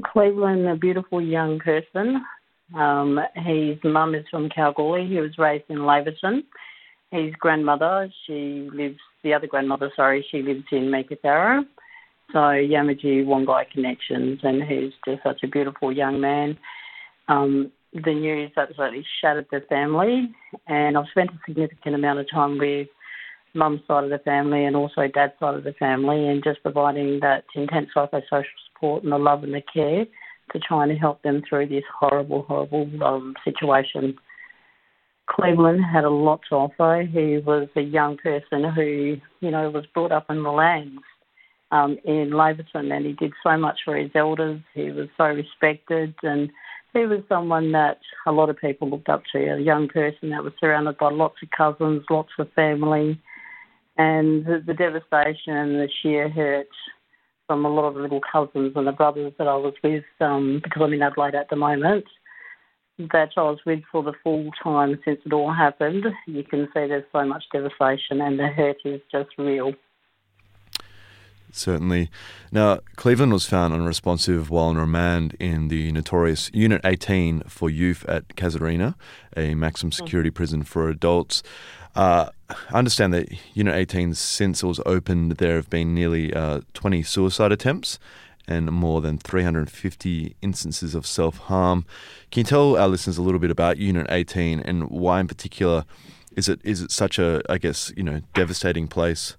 Cleveland, a beautiful young person. His mum is from Kalgoorlie. He was raised in Laverton. His grandmother, the other grandmother, she lives in Meekatharra. So Yamaji Wongai connections, and he's just such a beautiful young man. The news absolutely shattered the family, and I've spent a significant amount of time with mum's side of the family and also dad's side of the family, and just providing that intense psychosocial support and the love and the care to try and help them through this horrible situation. Cleveland had a lot to offer. He was a young person who, was brought up in the lands in Laverton, and he did so much for his elders. He was so respected, and he was someone that a lot of people looked up to, a young person that was surrounded by lots of cousins, lots of family, and the devastation and the sheer hurt from a lot of the little cousins and the brothers that I was with, because I'm in Adelaide at the moment, that I was with for the full time since it all happened. You can see there's so much devastation, and the hurt is just real. Certainly. Now, Cleveland was found unresponsive while on remand in the notorious Unit 18 for youth at Casuarina, a maximum security prison for adults. I understand that Unit 18, since it was opened, there have been nearly 20 suicide attempts and more than 350 instances of self-harm. Can you tell our listeners a little bit about Unit 18 and why in particular is it such a, devastating place?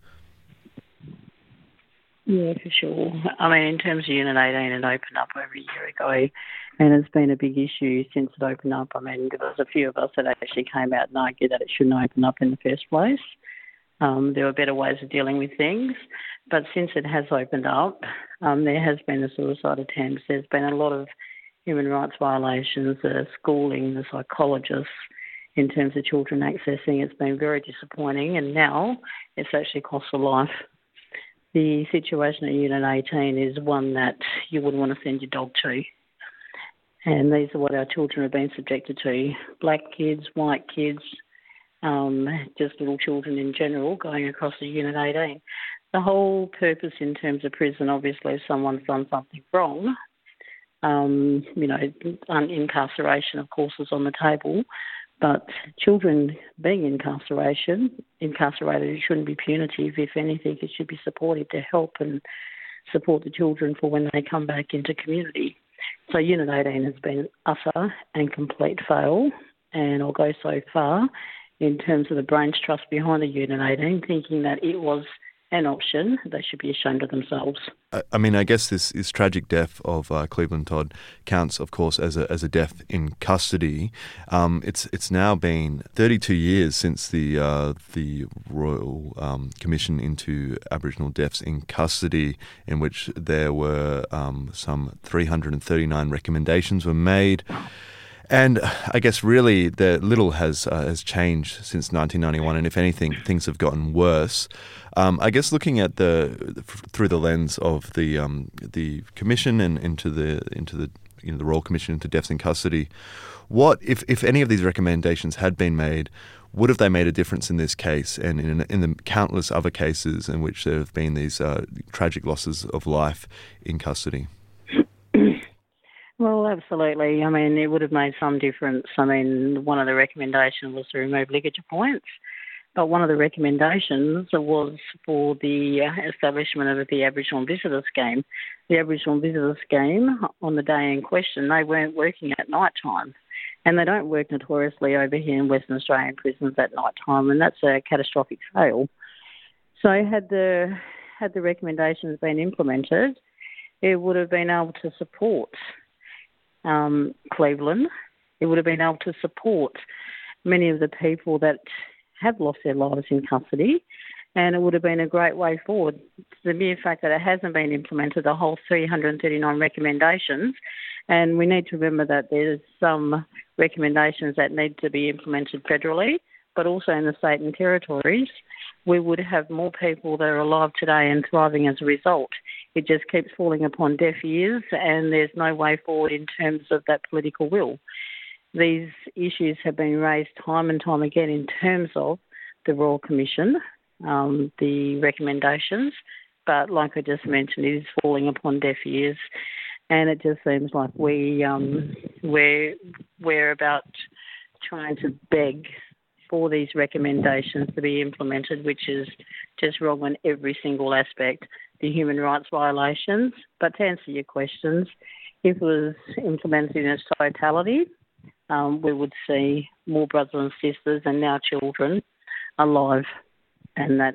Yeah, for sure. I mean, in terms of Unit 18, it opened up over a year ago, and it's been a big issue since it opened up. I mean, there was a few of us that actually came out and argued that it shouldn't open up in the first place. There were better ways of dealing with things. But since it has opened up, there has been the suicide attempts. There's been a lot of human rights violations, the schooling, the psychologists, in terms of children accessing. It's been very disappointing, and now it's actually cost a life. The situation at Unit 18 is one that you wouldn't want to send your dog to. And these are what our children have been subjected to. Black kids, white kids, just little children in general going across the Unit 18. The whole purpose in terms of prison, obviously, if someone's done something wrong, incarceration, of course, is on the table. But children being incarcerated, it shouldn't be punitive. If anything, it should be supportive to help and support the children for when they come back into community. So Unit 18 has been utter and complete fail, and I'll go so far in terms of the brains trust behind the Unit 18, thinking that it was an option. They should be ashamed of themselves. I mean, I guess this tragic death of Cleveland Todd counts, of course, as a death in custody. It's now been 32 years since the Royal Commission into Aboriginal Deaths in Custody, in which there were some 339 recommendations were made. And I guess really little has changed since 1991, and if anything, things have gotten worse. I guess looking at through the lens of the commission and into the Royal Commission into Deaths in Custody, what if any of these recommendations had been made, would have they made a difference in this case and in the countless other cases in which there have been these tragic losses of life in custody? Well, absolutely. I mean, it would have made some difference. I mean, one of the recommendations was to remove ligature points, but one of the recommendations was for the establishment of the Aboriginal Visitor Scheme. The Aboriginal Visitor Scheme, on the day in question, they weren't working at night time, and they don't work notoriously over here in Western Australian prisons at night time, and that's a catastrophic fail. So had the recommendations been implemented, it would have been able to support Cleveland. It would have been able to support many of the people that have lost their lives in custody, and it would have been a great way forward. The mere fact that it hasn't been implemented, the whole 339 recommendations, and we need to remember that there's some recommendations that need to be implemented federally, but also in the state and territories, we would have more people that are alive today and thriving as a result. It just keeps falling upon deaf ears, and there's no way forward in terms of that political will. These issues have been raised time and time again in terms of the Royal Commission, the recommendations, but like I just mentioned, it is falling upon deaf ears. And it just seems like we're about trying to beg for these recommendations to be implemented, which is just wrong on every single aspect. The human rights violations. But to answer your questions, if it was implemented in its totality, we would see more brothers and sisters and now children alive, and that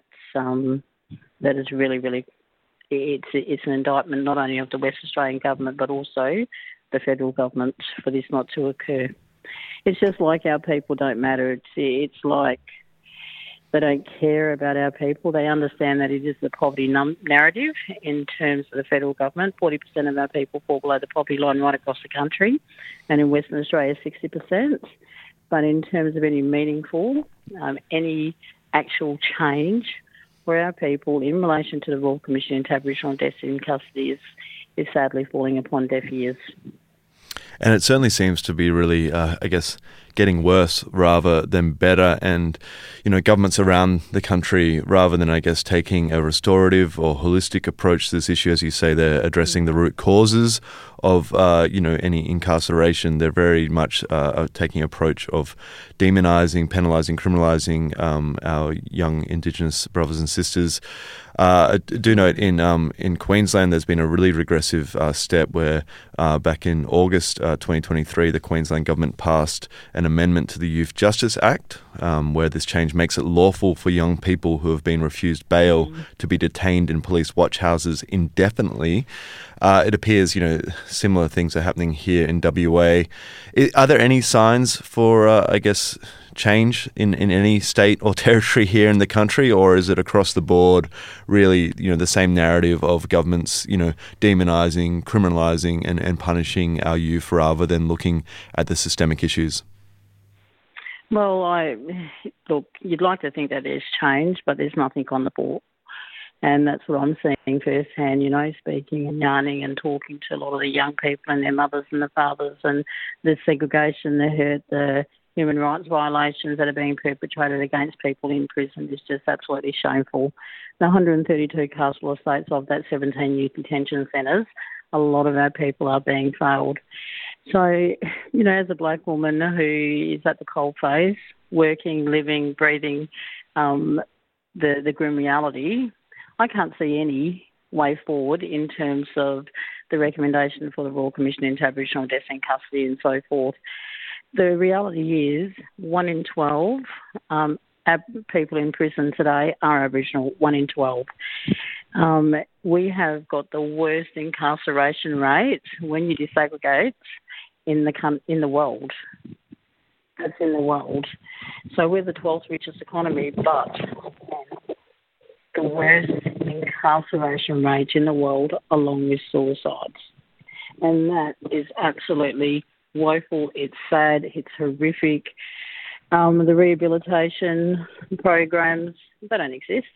is really, really, it's an indictment not only of the West Australian government but also the federal government for this not to occur. It's just like our people don't matter. It's like they don't care about our people. They understand that it is the poverty narrative in terms of the federal government. 40% of our people fall below the poverty line right across the country, and in Western Australia, 60%. But in terms of any meaningful, any actual change for our people in relation to the Royal Commission into Aboriginal Deaths in Custody is sadly falling upon deaf ears. And it certainly seems to be really, getting worse rather than better. And, governments around the country, rather than, taking a restorative or holistic approach to this issue, as you say, they're addressing the root causes of, any incarceration. They're very much taking an approach of demonising, penalising, criminalising our young Indigenous brothers and sisters. I do note in Queensland there's been a really regressive step where back in August 2023 the Queensland government passed an amendment to the Youth Justice Act where this change makes it lawful for young people who have been refused bail to be detained in police watch houses indefinitely. It appears, similar things are happening here in WA. Are there any signs for, change in any state or territory here in the country, or is it across the board really, the same narrative of governments, demonising, criminalising and punishing our youth rather than looking at the systemic issues? Well, look, you'd like to think that there's change, but there's nothing on the board. And that's what I'm seeing firsthand, speaking and yarning and talking to a lot of the young people and their mothers and the fathers, and the segregation, the hurt, the human rights violations that are being perpetrated against people in prison is just absolutely shameful. The 132 castle estates of that 17 youth detention centres, a lot of our people are being failed. So, as a black woman who is at the coalface, working, living, breathing the grim reality, I can't see any way forward in terms of the recommendation for the Royal Commission into Aboriginal Deaths in Custody and so forth. The reality is 1 in 12 people in prison today are Aboriginal, 1 in 12. We have got the worst incarceration rate when you disaggregate in the world. That's in the world. So we're the 12th richest economy, but the worst incarceration rate in the world, along with suicides. And that is absolutely woeful. It's sad. It's horrific. The rehabilitation programs, they don't exist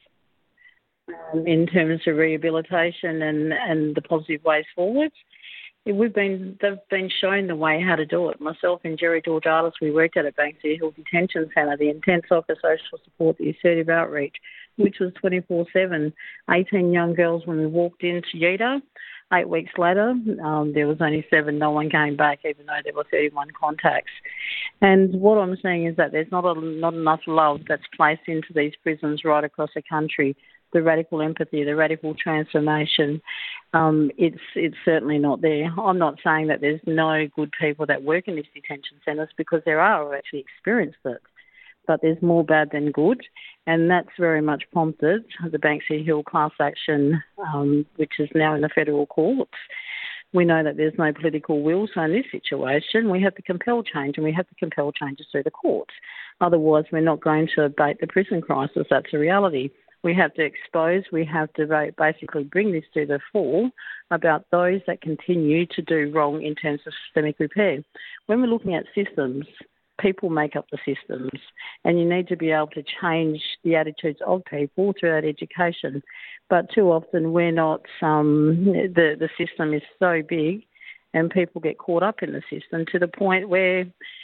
in terms of rehabilitation and the positive ways forward. They've been shown the way how to do it. Myself and Jerry Georgiadis, we worked at Banksia Hill Detention Centre, the intense officer social support, the assertive outreach, which was 24/7. 18 young girls when we walked into Yeeta. 8 weeks later, there was only 7. No one came back, even though there were 31 contacts. And what I'm saying is that there's not enough love that's placed into these prisons right across the country. The radical empathy, the radical transformation, it's certainly not there. I'm not saying that there's no good people that work in these detention centres, because there are who actually experienced it. But there's more bad than good, and that's very much prompted the Banksia Hill class action, which is now in the federal courts. We know that there's no political will, so in this situation we have to compel change, and we have to compel changes through the courts. Otherwise we're not going to abate the prison crisis. That's a reality. We have to expose, we have to basically bring this to the fore about those that continue to do wrong in terms of systemic repair. When we're looking at systems, people make up the systems, and you need to be able to change the attitudes of people through that education. But too often we're not, the system is so big and people get caught up in the system to the point where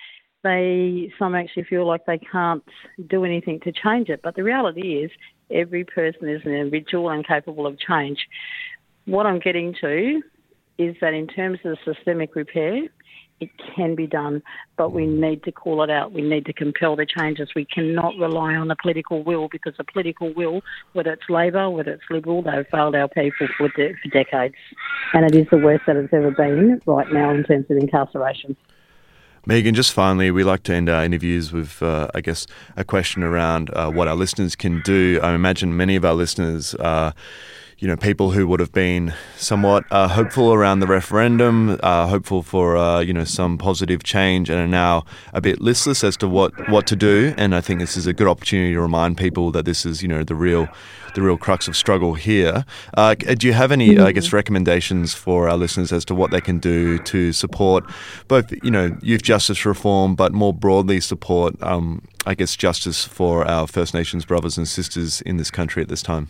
some actually feel like they can't do anything to change it. But the reality is every person is an individual and capable of change. What I'm getting to is that in terms of systemic repair, it can be done, but we need to call it out. We need to compel the changes. We cannot rely on the political will, because the political will, whether it's Labor, whether it's Liberal, they've failed our people for decades. And it is the worst that it's ever been right now in terms of incarceration. Megan, just finally, we like to end our interviews with, I guess, a question around what our listeners can do. I imagine many of our listeners are, people who would have been somewhat hopeful around the referendum, hopeful for, some positive change, and are now a bit listless as to what to do. And I think this is a good opportunity to remind people that this is, the real crux of struggle here. Do you have any, recommendations for our listeners as to what they can do to support both, youth justice reform, but more broadly support, justice for our First Nations brothers and sisters in this country at this time?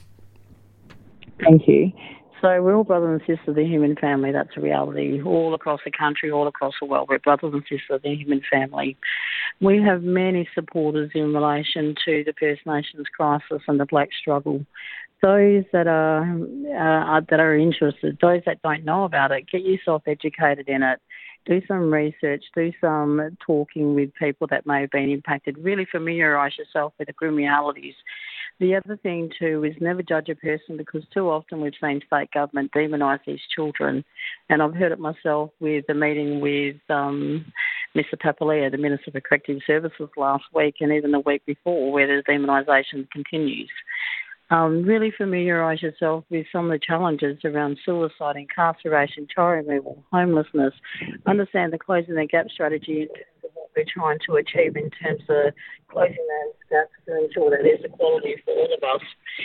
Thank you. So we're all brothers and sisters of the human family. That's a reality. All across the country, all across the world, we're brothers and sisters of the human family. We have many supporters in relation to the First Nations crisis and the black struggle. Those that are interested, those that don't know about it, get yourself educated in it. Do some research, do some talking with people that may have been impacted. Really familiarise yourself with the grim realities. The other thing too is never judge a person, because too often we've seen state government demonise these children. And I've heard it myself with the meeting with Mr Papalia, the Minister for Corrective Services, last week, and even the week before, where the demonisation continues. Really familiarise yourself with some of the challenges around suicide, incarceration, child removal, homelessness. Understand the Closing the Gap strategy in terms of what we're trying to achieve in terms of closing those gaps to ensure that there's equality for all of us.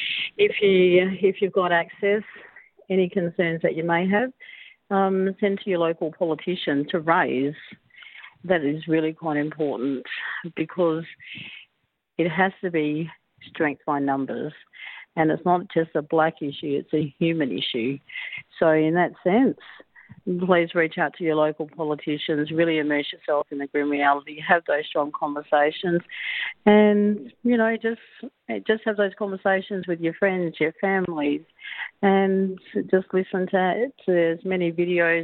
If you've got access, any concerns that you may have, send to your local politician to raise. That is really quite important, because it has to be strength by numbers. And it's not just a black issue, it's a human issue. So in that sense, please reach out to your local politicians, really immerse yourself in the grim reality, have those strong conversations, and, just have those conversations with your friends, your families, and just listen to as many videos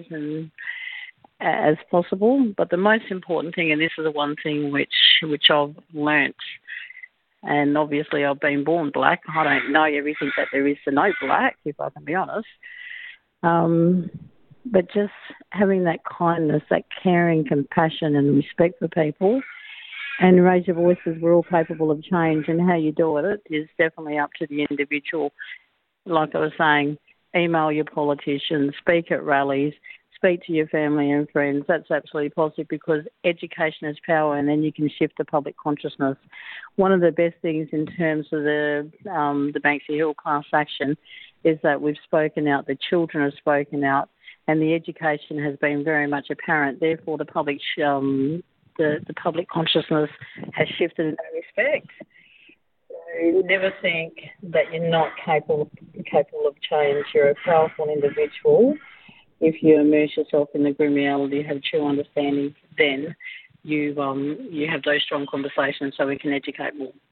as possible. But the most important thing, and this is the one thing which I've learnt, and obviously I've been born black. I don't know everything that there is to know black, if I can be honest. But just having that kindness, that caring, compassion and respect for people, and raise your voices. We're all capable of change, and how you do it is definitely up to the individual. Like I was saying, email your politicians, speak at rallies, speak to your family and friends. That's absolutely positive, because education is power, and then you can shift the public consciousness. One of the best things in terms of the Banksia Hill class action is that we've spoken out, the children have spoken out, and the education has been very much apparent. Therefore, the public the public consciousness has shifted in that respect. So never think that you're not capable of change. You're a powerful individual. If you immerse yourself in the grim reality, have true understanding, then you have those strong conversations so we can educate more.